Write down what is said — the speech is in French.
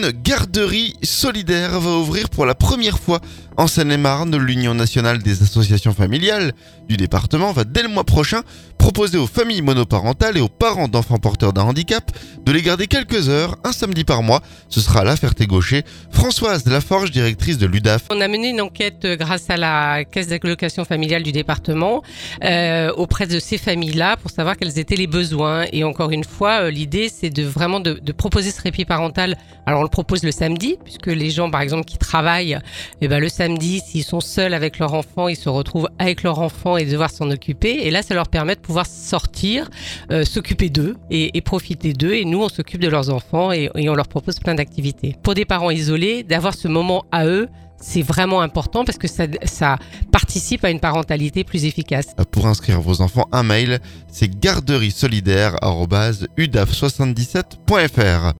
Une garderie solidaire va ouvrir pour la première fois en Seine-et-Marne. L'Union nationale des associations familiales du département va dès le mois prochain proposer aux familles monoparentales et aux parents d'enfants porteurs d'un handicap de les garder quelques heures, un samedi par mois. Ce sera à La Ferté-Gaucher. Françoise Laforge, directrice de l'UDAF. On a mené une enquête grâce à la caisse d'allocation familiale du département auprès de ces familles-là pour savoir quels étaient les besoins. Et encore une fois, l'idée c'est de vraiment de proposer ce répit parental. Alors on le propose le samedi, puisque les gens par exemple qui travaillent, le samedi, s'ils sont seuls avec leur enfant, ils se retrouvent avec leur enfant et devoir s'en occuper. Et là, ça leur permet de pouvoir sortir, s'occuper d'eux et profiter d'eux. Et nous, on s'occupe de leurs enfants et on leur propose plein d'activités. Pour des parents isolés, d'avoir ce moment à eux, c'est vraiment important parce que ça participe à une parentalité plus efficace. Pour inscrire vos enfants, un mail, c'est garderie solidaire@udaf77.fr.